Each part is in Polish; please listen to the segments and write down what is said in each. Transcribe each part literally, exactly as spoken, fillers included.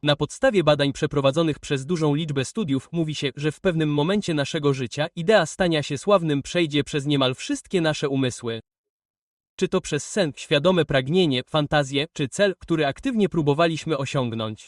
Na podstawie badań przeprowadzonych przez dużą liczbę studiów mówi się, że w pewnym momencie naszego życia idea stania się sławnym przejdzie przez niemal wszystkie nasze umysły. Czy to przez sen, świadome pragnienie, fantazję, czy cel, który aktywnie próbowaliśmy osiągnąć.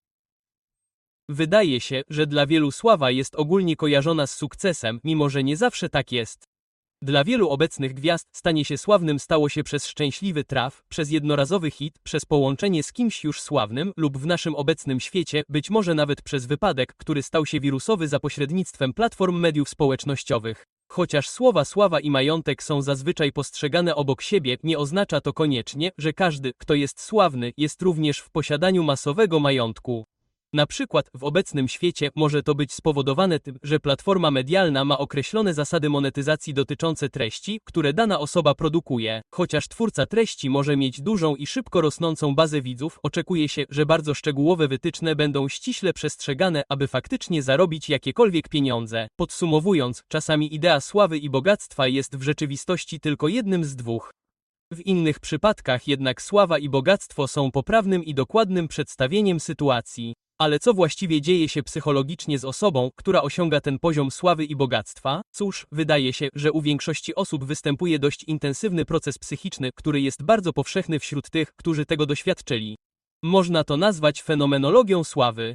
Wydaje się, że dla wielu sława jest ogólnie kojarzona z sukcesem, mimo że nie zawsze tak jest. Dla wielu obecnych gwiazd stanie się sławnym stało się przez szczęśliwy traf, przez jednorazowy hit, przez połączenie z kimś już sławnym lub w naszym obecnym świecie, być może nawet przez wypadek, który stał się wirusowy za pośrednictwem platform mediów społecznościowych. Chociaż słowa sława i majątek są zazwyczaj postrzegane obok siebie, nie oznacza to koniecznie, że każdy, kto jest sławny, jest również w posiadaniu masowego majątku. Na przykład w obecnym świecie może to być spowodowane tym, że platforma medialna ma określone zasady monetyzacji dotyczące treści, które dana osoba produkuje. Chociaż twórca treści może mieć dużą i szybko rosnącą bazę widzów, oczekuje się, że bardzo szczegółowe wytyczne będą ściśle przestrzegane, aby faktycznie zarobić jakiekolwiek pieniądze. Podsumowując, czasami idea sławy i bogactwa jest w rzeczywistości tylko jednym z dwóch. W innych przypadkach jednak sława i bogactwo są poprawnym i dokładnym przedstawieniem sytuacji. Ale co właściwie dzieje się psychologicznie z osobą, która osiąga ten poziom sławy i bogactwa? Cóż, wydaje się, że u większości osób występuje dość intensywny proces psychiczny, który jest bardzo powszechny wśród tych, którzy tego doświadczyli. Można to nazwać fenomenologią sławy.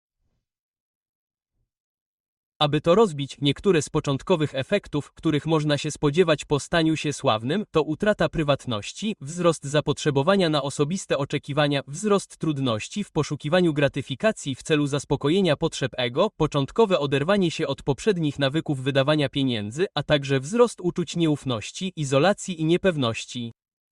Aby to rozbić, niektóre z początkowych efektów, których można się spodziewać po staniu się sławnym, to utrata prywatności, wzrost zapotrzebowania na osobiste oczekiwania, wzrost trudności w poszukiwaniu gratyfikacji w celu zaspokojenia potrzeb ego, początkowe oderwanie się od poprzednich nawyków wydawania pieniędzy, a także wzrost uczuć nieufności, izolacji i niepewności.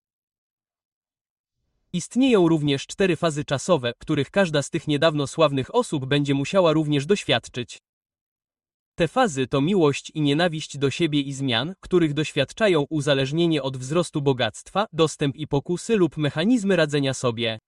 Istnieją również cztery fazy czasowe, których każda z tych niedawno sławnych osób będzie musiała również doświadczyć. Te fazy to miłość i nienawiść do siebie i zmian, których doświadczają uzależnienie od wzrostu bogactwa, dostęp i pokusy lub mechanizmy radzenia sobie.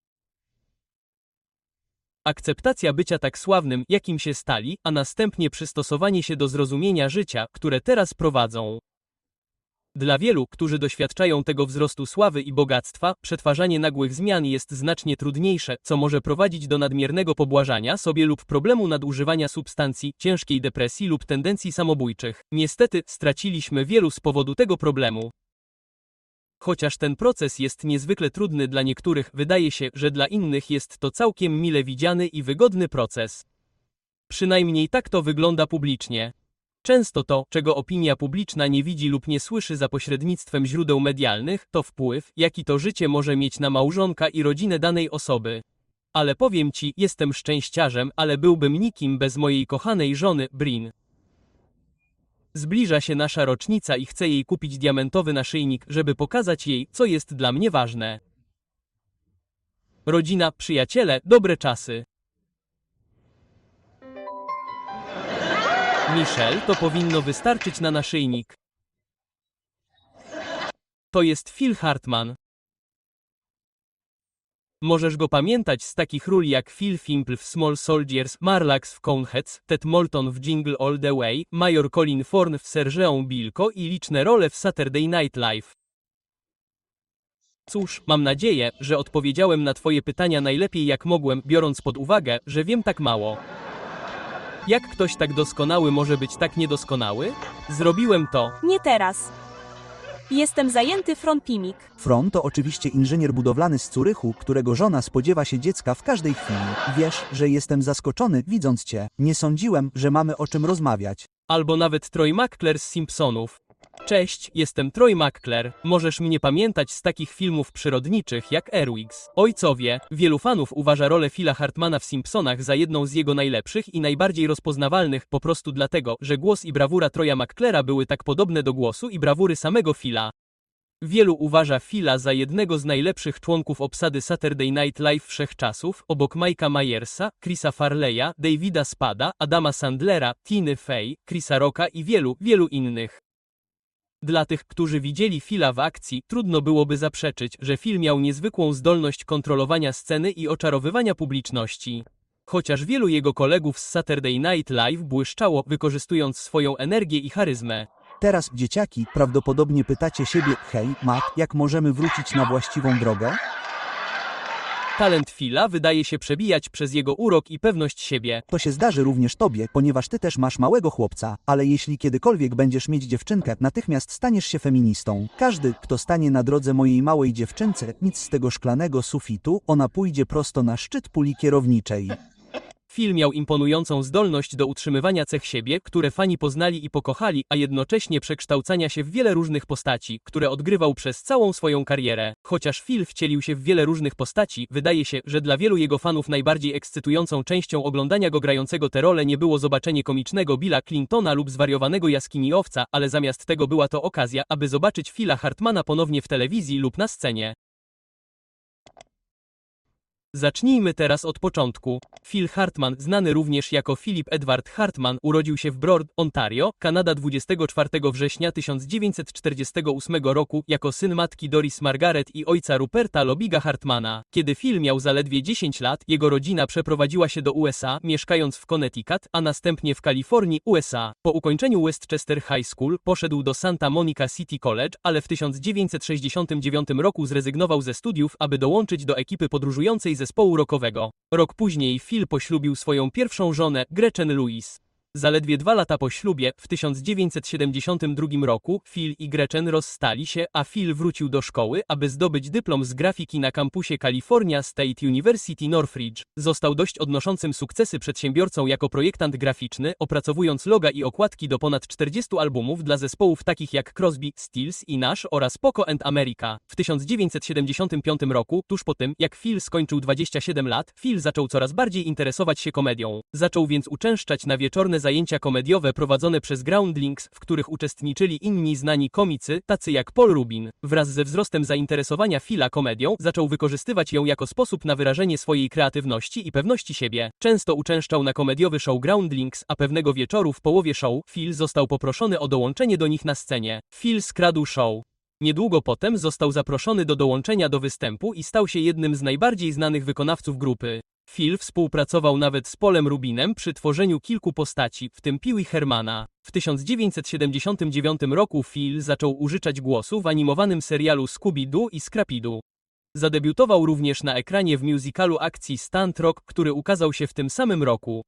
Akceptacja bycia tak sławnym, jakim się stali, a następnie przystosowanie się do zrozumienia życia, które teraz prowadzą. Dla wielu, którzy doświadczają tego wzrostu sławy i bogactwa, przetwarzanie nagłych zmian jest znacznie trudniejsze, co może prowadzić do nadmiernego pobłażania sobie lub problemu nadużywania substancji, ciężkiej depresji lub tendencji samobójczych. Niestety, straciliśmy wielu z powodu tego problemu. Chociaż ten proces jest niezwykle trudny dla niektórych, wydaje się, że dla innych jest to całkiem mile widziany i wygodny proces. Przynajmniej tak to wygląda publicznie. Często to, czego opinia publiczna nie widzi lub nie słyszy za pośrednictwem źródeł medialnych, to wpływ, jaki to życie może mieć na małżonka i rodzinę danej osoby. Ale powiem ci, jestem szczęściarzem, ale byłbym nikim bez mojej kochanej żony, Brin. Zbliża się nasza rocznica i chcę jej kupić diamentowy naszyjnik, żeby pokazać jej, co jest dla mnie ważne. Rodzina, przyjaciele, dobre czasy. Michelle, to powinno wystarczyć na naszyjnik. To jest Phil Hartman. Możesz go pamiętać z takich ról jak Phil Fimple w Small Soldiers, Marlax w Coneheads, Ted Moulton w Jingle All the Way, Major Colin Thorne w Sergeant Bilko i liczne role w Saturday Night Live. Cóż, mam nadzieję, że odpowiedziałem na twoje pytania najlepiej jak mogłem, biorąc pod uwagę, że wiem tak mało. Jak ktoś tak doskonały może być tak niedoskonały? Zrobiłem to. Nie teraz. Jestem zajęty Frontpimik. Fron to oczywiście inżynier budowlany z Curychu, którego żona spodziewa się dziecka w każdej chwili. Wiesz, że jestem zaskoczony, widząc cię. Nie sądziłem, że mamy o czym rozmawiać. Albo nawet Troy McClure z Simpsonów. Cześć, jestem Troy McClure. Możesz mnie pamiętać z takich filmów przyrodniczych jak Airwigs. Ojcowie, wielu fanów uważa rolę Phila Hartmana w Simpsonach za jedną z jego najlepszych i najbardziej rozpoznawalnych, po prostu dlatego, że głos i brawura Troya McClure'a były tak podobne do głosu i brawury samego Phila. Wielu uważa Phila za jednego z najlepszych członków obsady Saturday Night Live wszechczasów, obok Mike'a Myersa, Chrisa Farleya, Davida Spada, Adama Sandlera, Tiny Fey, Chrisa Rocka i wielu, wielu innych. Dla tych, którzy widzieli Phila w akcji, trudno byłoby zaprzeczyć, że Phil miał niezwykłą zdolność kontrolowania sceny i oczarowywania publiczności. Chociaż wielu jego kolegów z Saturday Night Live błyszczało, wykorzystując swoją energię i charyzmę. Teraz, dzieciaki, prawdopodobnie pytacie siebie, hej, Matt, jak możemy wrócić na właściwą drogę? Talent Phila wydaje się przebijać przez jego urok i pewność siebie. To się zdarzy również tobie, ponieważ ty też masz małego chłopca, ale jeśli kiedykolwiek będziesz mieć dziewczynkę, natychmiast staniesz się feministą. Każdy, kto stanie na drodze mojej małej dziewczynce, nic z tego szklanego sufitu, ona pójdzie prosto na szczyt puli kierowniczej. Phil miał imponującą zdolność do utrzymywania cech siebie, które fani poznali i pokochali, a jednocześnie przekształcania się w wiele różnych postaci, które odgrywał przez całą swoją karierę. Chociaż Phil wcielił się w wiele różnych postaci, wydaje się, że dla wielu jego fanów najbardziej ekscytującą częścią oglądania go grającego tę rolę nie było zobaczenie komicznego Billa Clintona lub zwariowanego jaskiniowca, ale zamiast tego była to okazja, aby zobaczyć Phila Hartmana ponownie w telewizji lub na scenie. Zacznijmy teraz od początku. Phil Hartman, znany również jako Philip Edward Hartman, urodził się w Brord, Ontario, Kanada dwudziestego czwartego września tysiąc dziewięćset czterdziestego ósmego roku jako syn matki Doris Margaret i ojca Ruperta Lobiga Hartmana. Kiedy Phil miał zaledwie dziesięć lat, jego rodzina przeprowadziła się do U S A, mieszkając w Connecticut, a następnie w Kalifornii, U S A. Po ukończeniu Westchester High School poszedł do Santa Monica City College, ale w tysiąc dziewięćset sześćdziesiątym dziewiątym roku zrezygnował ze studiów, aby dołączyć do ekipy podróżującej zespołu rockowego. Rok później Phil poślubił swoją pierwszą żonę, Gretchen Lewis. Zaledwie dwa lata po ślubie, w tysiąc dziewięćset siedemdziesiątym drugim roku, Phil i Gretchen rozstali się, a Phil wrócił do szkoły, aby zdobyć dyplom z grafiki na kampusie California State University Northridge. Został dość odnoszącym sukcesy przedsiębiorcą jako projektant graficzny, opracowując loga i okładki do ponad czterdziestu albumów dla zespołów takich jak Crosby, Stills i Nash oraz Poco and America. W tysiąc dziewięćset siedemdziesiątym piątym roku, tuż po tym, jak Phil skończył dwadzieścia siedem lat, Phil zaczął coraz bardziej interesować się komedią. Zaczął więc uczęszczać na wieczorne zajęcia komediowe prowadzone przez Groundlings, w których uczestniczyli inni znani komicy, tacy jak Paul Rubin. Wraz ze wzrostem zainteresowania Phila komedią, zaczął wykorzystywać ją jako sposób na wyrażenie swojej kreatywności i pewności siebie. Często uczęszczał na komediowy show Groundlings, a pewnego wieczoru w połowie show, Phil został poproszony o dołączenie do nich na scenie. Phil skradł show. Niedługo potem został zaproszony do dołączenia do występu i stał się jednym z najbardziej znanych wykonawców grupy. Phil współpracował nawet z Paulem Rubinem przy tworzeniu kilku postaci, w tym Pee Wee Hermana. W tysiąc dziewięćset siedemdziesiątym dziewiątym roku Phil zaczął użyczać głosu w animowanym serialu Scooby-Doo i Scrappy-Doo. Zadebiutował również na ekranie w musicalu akcji Stunt Rock, który ukazał się w tym samym roku.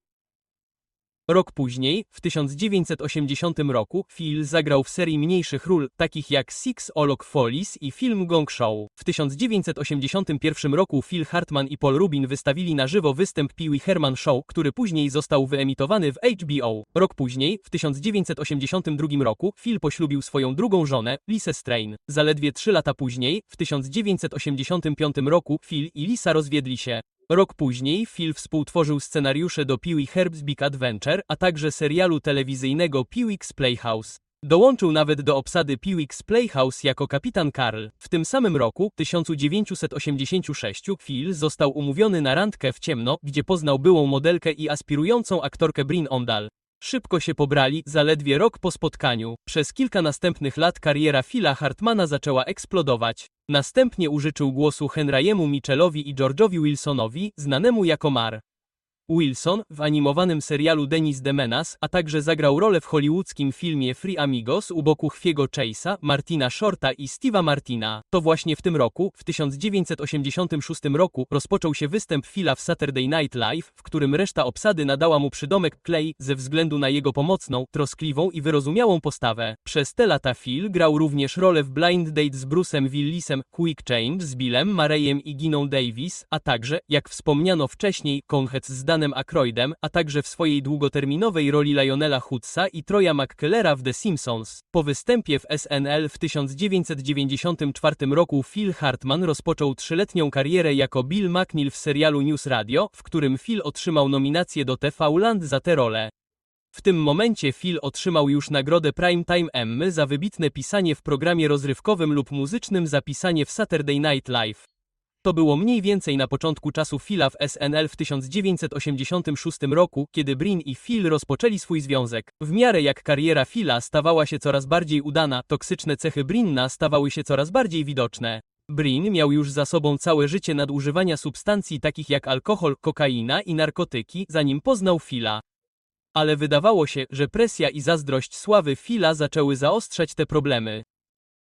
Rok później, w tysiąc dziewięćset osiemdziesiątym roku, Phil zagrał w serii mniejszych ról, takich jak Six O'Clock Follies i film Gong Show. W tysiąc dziewięćset osiemdziesiątym pierwszym roku Phil Hartman i Paul Rubin wystawili na żywo występ Pee Wee Herman Show, który później został wyemitowany w H B O. Rok później, w tysiąc dziewięćset osiemdziesiątym drugim roku, Phil poślubił swoją drugą żonę, Lisę Strain. Zaledwie trzy lata później, w tysiąc dziewięćset osiemdziesiątym piątym roku, Phil i Lisa rozwiedli się. Rok później Phil współtworzył scenariusze do Pee Wee Herb's Big Adventure, a także serialu telewizyjnego Pee Wee's Playhouse. Dołączył nawet do obsady Pee Wee's Playhouse jako kapitan Karl. W tym samym roku, tysiąc dziewięćset osiemdziesiątym szóstym, Phil został umówiony na randkę w ciemno, gdzie poznał byłą modelkę i aspirującą aktorkę Bryn Ondal. Szybko się pobrali, zaledwie rok po spotkaniu. Przez kilka następnych lat kariera Phila Hartmana zaczęła eksplodować. Następnie użyczył głosu Henry'emu Mitchellowi i George'owi Wilsonowi, znanemu jako Mar. Wilson w animowanym serialu Dennis the Menace, a także zagrał rolę w hollywoodzkim filmie Free Amigos u boku Hughie'ego Chase'a, Martina Shorta i Steve'a Martina. To właśnie w tym roku, w tysiąc dziewięćset osiemdziesiątym szóstym roku, rozpoczął się występ Phila w Saturday Night Live, w którym reszta obsady nadała mu przydomek Clay ze względu na jego pomocną, troskliwą i wyrozumiałą postawę. Przez te lata Phil grał również rolę w Blind Date z Bruce'em Willisem, Quick Change z Billem Murrayem i Giną Davis, a także, jak wspomniano wcześniej, Conehead z Danem Aykroydem, a także w swojej długoterminowej roli Lionela Hoodsa i Troya McKellera w The Simpsons. Po występie w S N L w tysiąc dziewięćset dziewięćdziesiątym czwartym roku Phil Hartman rozpoczął trzyletnią karierę jako Bill McNeil w serialu News Radio, w którym Phil otrzymał nominację do T V Land za tę rolę. W tym momencie Phil otrzymał już nagrodę Primetime Emmy za wybitne pisanie w programie rozrywkowym lub muzycznym za pisanie w Saturday Night Live. To było mniej więcej na początku czasu Phila w S N L w tysiąc dziewięćset osiemdziesiątym szóstym roku, kiedy Bryn i Phil rozpoczęli swój związek. W miarę jak kariera Phila stawała się coraz bardziej udana, toksyczne cechy Brynna stawały się coraz bardziej widoczne. Bryn miał już za sobą całe życie nadużywania substancji takich jak alkohol, kokaina i narkotyki, zanim poznał Phila. Ale wydawało się, że presja i zazdrość sławy Phila zaczęły zaostrzać te problemy.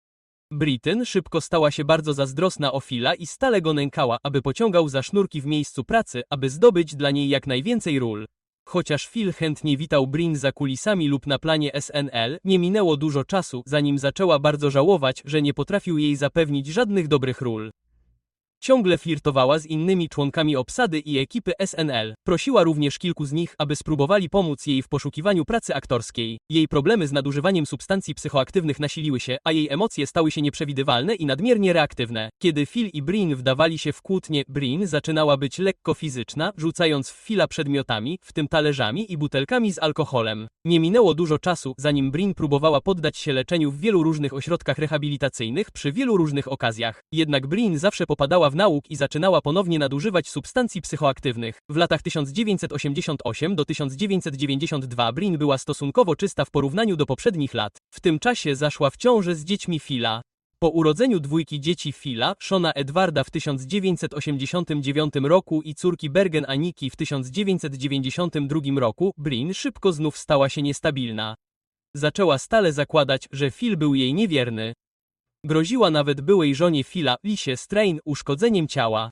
Brityn szybko stała się bardzo zazdrosna o Phila i stale go nękała, aby pociągał za sznurki w miejscu pracy, aby zdobyć dla niej jak najwięcej ról. Chociaż Phil chętnie witał Brin za kulisami lub na planie S N L, nie minęło dużo czasu, zanim zaczęła bardzo żałować, że nie potrafił jej zapewnić żadnych dobrych ról. Ciągle flirtowała z innymi członkami obsady i ekipy S N L. Prosiła również kilku z nich, aby spróbowali pomóc jej w poszukiwaniu pracy aktorskiej. Jej problemy z nadużywaniem substancji psychoaktywnych nasiliły się, a jej emocje stały się nieprzewidywalne i nadmiernie reaktywne. Kiedy Phil i Brin wdawali się w kłótnie, Brin zaczynała być lekko fizyczna, rzucając w Phila przedmiotami, w tym talerzami i butelkami z alkoholem. Nie minęło dużo czasu, zanim Brin próbowała poddać się leczeniu w wielu różnych ośrodkach rehabilitacyjnych przy wielu różnych okazjach. Jednak Brin zawsze popadała w nauk i zaczynała ponownie nadużywać substancji psychoaktywnych. W latach tysiąc dziewięćset osiemdziesiąt osiem do tysiąc dziewięćset dziewięćdziesiąt dwa Brin była stosunkowo czysta w porównaniu do poprzednich lat. W tym czasie zaszła w ciążę z dziećmi Phila. Po urodzeniu dwójki dzieci Phila, Shona Edwarda w tysiąc dziewięćset osiemdziesiątym dziewiątym roku i córki Bergen Aniki w tysiąc dziewięćset dziewięćdziesiątym drugim roku, Brin szybko znów stała się niestabilna. Zaczęła stale zakładać, że Phil był jej niewierny. Groziła nawet byłej żonie Phila, Lisie Strain, uszkodzeniem ciała.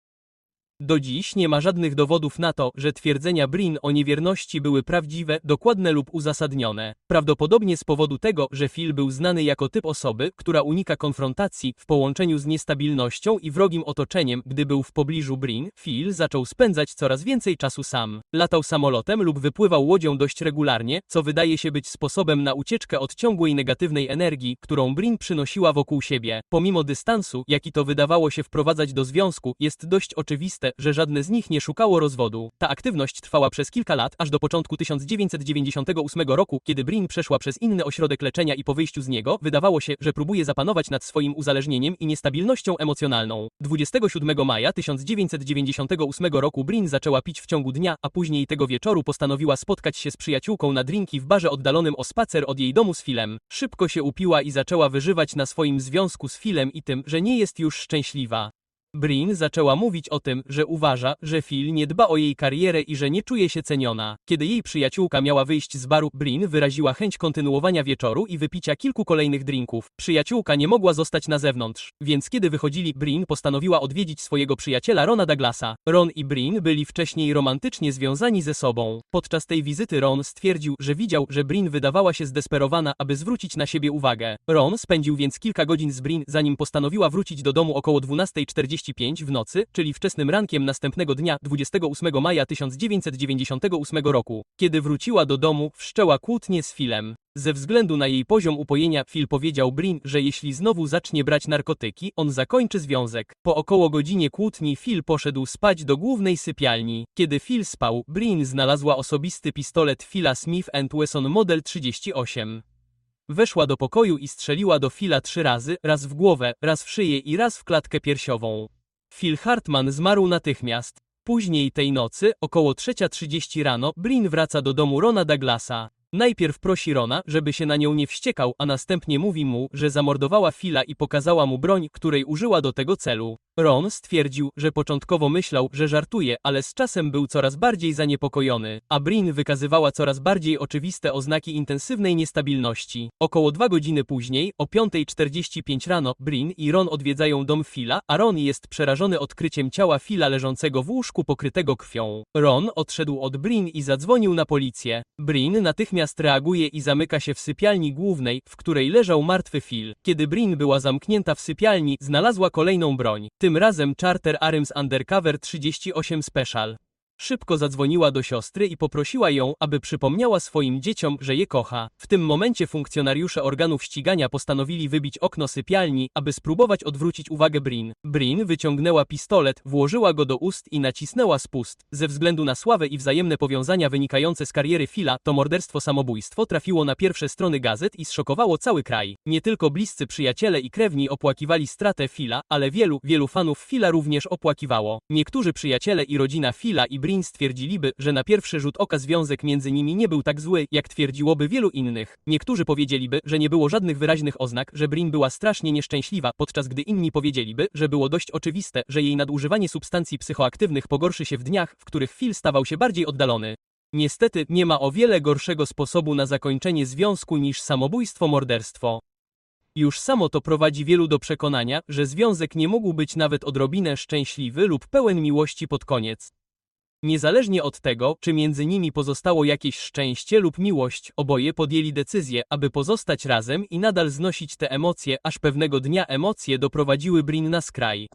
Do dziś nie ma żadnych dowodów na to, że twierdzenia Brin o niewierności były prawdziwe, dokładne lub uzasadnione. Prawdopodobnie z powodu tego, że Phil był znany jako typ osoby, która unika konfrontacji, w połączeniu z niestabilnością i wrogim otoczeniem, gdy był w pobliżu Brin, Phil zaczął spędzać coraz więcej czasu sam. Latał samolotem lub wypływał łodzią dość regularnie, co wydaje się być sposobem na ucieczkę od ciągłej negatywnej energii, którą Brin przynosiła wokół siebie. Pomimo dystansu, jaki to wydawało się wprowadzać do związku, jest dość oczywiste, że żadne z nich nie szukało rozwodu. Ta aktywność trwała przez kilka lat, aż do początku tysiąc dziewięćset dziewięćdziesiątego ósmego roku, kiedy Brin przeszła przez inny ośrodek leczenia i po wyjściu z niego, wydawało się, że próbuje zapanować nad swoim uzależnieniem i niestabilnością emocjonalną. dwudziestego siódmego maja tysiąc dziewięćset dziewięćdziesiątego ósmego roku Brin zaczęła pić w ciągu dnia, a później tego wieczoru postanowiła spotkać się z przyjaciółką na drinki w barze oddalonym o spacer od jej domu z Philem. Szybko się upiła i zaczęła wyżywać na swoim związku z Philem i tym, że nie jest już szczęśliwa. Brin zaczęła mówić o tym, że uważa, że Phil nie dba o jej karierę i że nie czuje się ceniona. Kiedy jej przyjaciółka miała wyjść z baru, Brin wyraziła chęć kontynuowania wieczoru i wypicia kilku kolejnych drinków. Przyjaciółka nie mogła zostać na zewnątrz, więc kiedy wychodzili, Brin postanowiła odwiedzić swojego przyjaciela Rona Douglasa. Ron i Brin byli wcześniej romantycznie związani ze sobą. Podczas tej wizyty Ron stwierdził, że widział, że Brin wydawała się zdesperowana, aby zwrócić na siebie uwagę. Ron spędził więc kilka godzin z Brin, zanim postanowiła wrócić do domu około dwunastej czterdzieści pięć w nocy, czyli wczesnym rankiem następnego dnia, dwudziestego ósmego maja tysiąc dziewięćset dziewięćdziesiątego ósmego roku. Kiedy wróciła do domu, wszczęła kłótnię z Philem. Ze względu na jej poziom upojenia, Phil powiedział Brin, że jeśli znowu zacznie brać narkotyki, on zakończy związek. Po około godzinie kłótni Phil poszedł spać do głównej sypialni. Kiedy Phil spał, Brin znalazła osobisty pistolet Phila Smith and Wesson Model trzydzieści osiem. Weszła do pokoju i strzeliła do Phila trzy razy, raz w głowę, raz w szyję i raz w klatkę piersiową. Phil Hartman zmarł natychmiast. Później tej nocy, około trzecia trzydzieści rano, Brin wraca do domu Rona Douglasa. Najpierw prosi Rona, żeby się na nią nie wściekał, a następnie mówi mu, że zamordowała Phila i pokazała mu broń, której użyła do tego celu. Ron stwierdził, że początkowo myślał, że żartuje, ale z czasem był coraz bardziej zaniepokojony, a Brin wykazywała coraz bardziej oczywiste oznaki intensywnej niestabilności. Około dwa godziny później, o piątej czterdzieści pięć rano, Brin i Ron odwiedzają dom Phila, a Ron jest przerażony odkryciem ciała Phila leżącego w łóżku pokrytego krwią. Ron odszedł od Brin i zadzwonił na policję. Brin natychmiast reaguje i zamyka się w sypialni głównej, w której leżał martwy Phil. Kiedy Brin była zamknięta w sypialni, znalazła kolejną broń. Tym razem Charter Arms Undercover trzydzieści osiem Special. Szybko zadzwoniła do siostry i poprosiła ją, aby przypomniała swoim dzieciom, że je kocha. W tym momencie funkcjonariusze organów ścigania postanowili wybić okno sypialni, aby spróbować odwrócić uwagę Brin. Brin wyciągnęła pistolet, włożyła go do ust i nacisnęła spust. Ze względu na sławę i wzajemne powiązania wynikające z kariery Phila, to morderstwo-samobójstwo trafiło na pierwsze strony gazet i zszokowało cały kraj. Nie tylko bliscy przyjaciele i krewni opłakiwali stratę Phila, ale wielu, wielu fanów Phila również opłakiwało. Niektórzy przyjaciele i rodzina Phila i Brin stwierdziliby, że na pierwszy rzut oka związek między nimi nie był tak zły, jak twierdziłoby wielu innych. Niektórzy powiedzieliby, że nie było żadnych wyraźnych oznak, że Brin była strasznie nieszczęśliwa, podczas gdy inni powiedzieliby, że było dość oczywiste, że jej nadużywanie substancji psychoaktywnych pogorszy się w dniach, w których Phil stawał się bardziej oddalony. Niestety, nie ma o wiele gorszego sposobu na zakończenie związku niż samobójstwo-morderstwo. Już samo to prowadzi wielu do przekonania, że związek nie mógł być nawet odrobinę szczęśliwy lub pełen miłości pod koniec. Niezależnie od tego, czy między nimi pozostało jakieś szczęście lub miłość, oboje podjęli decyzję, aby pozostać razem i nadal znosić te emocje, aż pewnego dnia emocje doprowadziły Brin na skraj.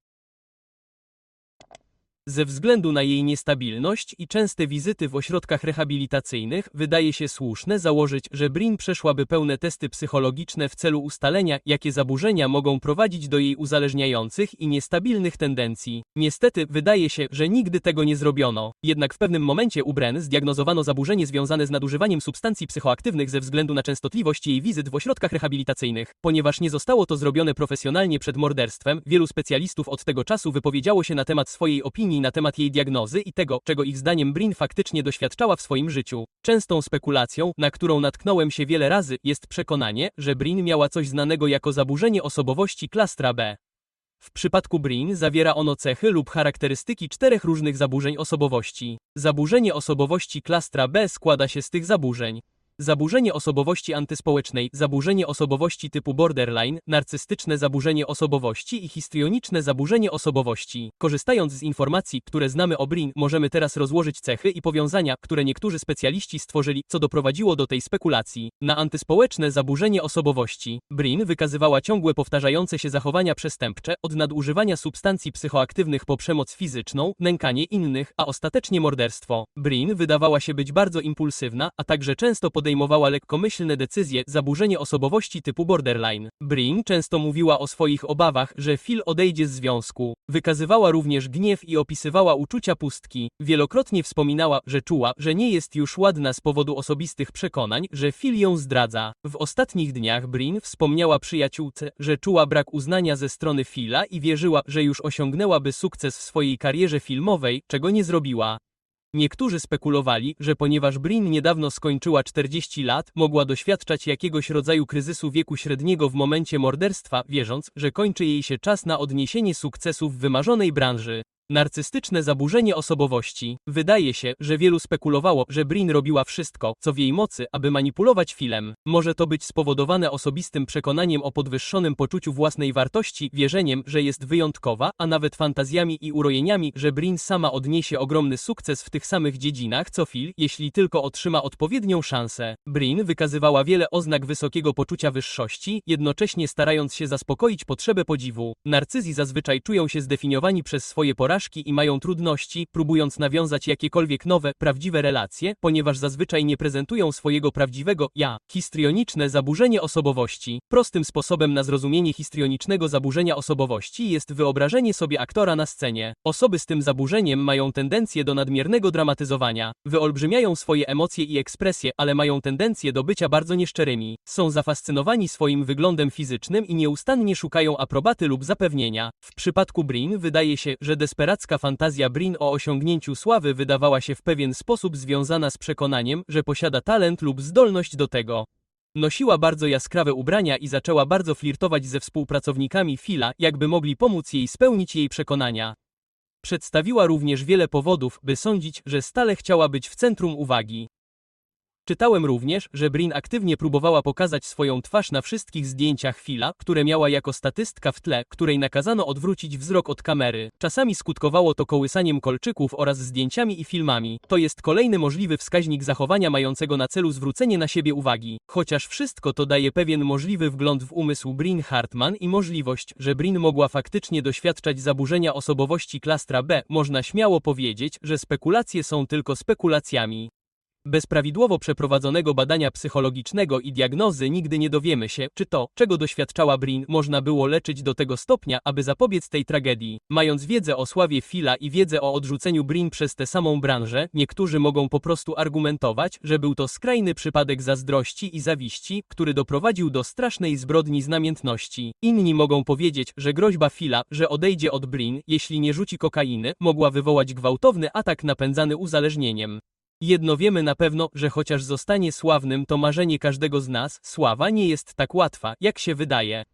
Ze względu na jej niestabilność i częste wizyty w ośrodkach rehabilitacyjnych, wydaje się słuszne założyć, że Brin przeszłaby pełne testy psychologiczne w celu ustalenia, jakie zaburzenia mogą prowadzić do jej uzależniających i niestabilnych tendencji. Niestety, wydaje się, że nigdy tego nie zrobiono. Jednak w pewnym momencie u Bren zdiagnozowano zaburzenie związane z nadużywaniem substancji psychoaktywnych ze względu na częstotliwość jej wizyt w ośrodkach rehabilitacyjnych. Ponieważ nie zostało to zrobione profesjonalnie przed morderstwem, wielu specjalistów od tego czasu wypowiedziało się na temat swojej opinii na temat jej diagnozy i tego, czego ich zdaniem Brin faktycznie doświadczała w swoim życiu. Częstą spekulacją, na którą natknąłem się wiele razy, jest przekonanie, że Brin miała coś znanego jako zaburzenie osobowości klastra B. W przypadku Brin zawiera ono cechy lub charakterystyki czterech różnych zaburzeń osobowości. Zaburzenie osobowości klastra B składa się z tych zaburzeń: zaburzenie osobowości antyspołecznej, zaburzenie osobowości typu borderline, narcystyczne zaburzenie osobowości i histrioniczne zaburzenie osobowości. Korzystając z informacji, które znamy o Brin, możemy teraz rozłożyć cechy i powiązania, które niektórzy specjaliści stworzyli, co doprowadziło do tej spekulacji. Na antyspołeczne zaburzenie osobowości. Brin wykazywała ciągłe powtarzające się zachowania przestępcze, od nadużywania substancji psychoaktywnych po przemoc fizyczną, nękanie innych, a ostatecznie morderstwo. Brin wydawała się być bardzo impulsywna, a także często podejmowała podejmowała lekkomyślne decyzje, zaburzenie osobowości typu borderline. Brin często mówiła o swoich obawach, że Phil odejdzie z związku. Wykazywała również gniew i opisywała uczucia pustki. Wielokrotnie wspominała, że czuła, że nie jest już ładna z powodu osobistych przekonań, że Phil ją zdradza. W ostatnich dniach Brin wspomniała przyjaciółce, że czuła brak uznania ze strony Phila i wierzyła, że już osiągnęłaby sukces w swojej karierze filmowej, czego nie zrobiła. Niektórzy spekulowali, że ponieważ Brin niedawno skończyła czterdzieści lat, mogła doświadczać jakiegoś rodzaju kryzysu wieku średniego w momencie morderstwa, wierząc, że kończy jej się czas na odniesienie sukcesu w wymarzonej branży. Narcystyczne zaburzenie osobowości. Wydaje się, że wielu spekulowało, że Brin robiła wszystko, co w jej mocy, aby manipulować Philem. Może to być spowodowane osobistym przekonaniem o podwyższonym poczuciu własnej wartości, wierzeniem, że jest wyjątkowa, a nawet fantazjami i urojeniami, że Brin sama odniesie ogromny sukces w tych samych dziedzinach co Phil, jeśli tylko otrzyma odpowiednią szansę. Brin wykazywała wiele oznak wysokiego poczucia wyższości, jednocześnie starając się zaspokoić potrzebę podziwu. Narcyzji zazwyczaj czują się zdefiniowani przez swoje porażki i mają trudności, próbując nawiązać jakiekolwiek nowe, prawdziwe relacje, ponieważ zazwyczaj nie prezentują swojego prawdziwego ja. Histrioniczne zaburzenie osobowości. Prostym sposobem na zrozumienie histrionicznego zaburzenia osobowości jest wyobrażenie sobie aktora na scenie. Osoby z tym zaburzeniem mają tendencję do nadmiernego dramatyzowania. Wyolbrzymiają swoje emocje i ekspresje, ale mają tendencję do bycia bardzo nieszczerymi. Są zafascynowani swoim wyglądem fizycznym i nieustannie szukają aprobaty lub zapewnienia. W przypadku Brin wydaje się, że desperacka fantazja Brin o osiągnięciu sławy wydawała się w pewien sposób związana z przekonaniem, że posiada talent lub zdolność do tego. Nosiła bardzo jaskrawe ubrania i zaczęła bardzo flirtować ze współpracownikami Phila, jakby mogli pomóc jej spełnić jej przekonania. Przedstawiła również wiele powodów, by sądzić, że stale chciała być w centrum uwagi. Czytałem również, że Brin aktywnie próbowała pokazać swoją twarz na wszystkich zdjęciach Phila, które miała jako statystka w tle, której nakazano odwrócić wzrok od kamery. Czasami skutkowało to kołysaniem kolczyków oraz zdjęciami i filmami. To jest kolejny możliwy wskaźnik zachowania mającego na celu zwrócenie na siebie uwagi. Chociaż wszystko to daje pewien możliwy wgląd w umysł Brin Hartman i możliwość, że Brin mogła faktycznie doświadczać zaburzenia osobowości klastra B, można śmiało powiedzieć, że spekulacje są tylko spekulacjami. Bez prawidłowo przeprowadzonego badania psychologicznego i diagnozy nigdy nie dowiemy się, czy to, czego doświadczała Brin, można było leczyć do tego stopnia, aby zapobiec tej tragedii. Mając wiedzę o sławie Phila i wiedzę o odrzuceniu Brin przez tę samą branżę, niektórzy mogą po prostu argumentować, że był to skrajny przypadek zazdrości i zawiści, który doprowadził do strasznej zbrodni z namiętności. Inni mogą powiedzieć, że groźba Phila, że odejdzie od Brin, jeśli nie rzuci kokainy, mogła wywołać gwałtowny atak napędzany uzależnieniem. Jedno wiemy na pewno, że chociaż zostanie sławnym, to marzenie każdego z nas, sława nie jest tak łatwa, jak się wydaje.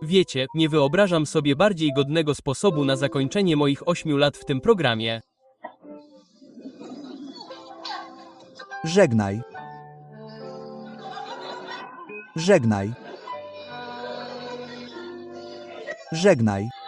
Wiecie, nie wyobrażam sobie bardziej godnego sposobu na zakończenie moich ośmiu lat w tym programie. Żegnaj. Żegnaj. Żegnaj.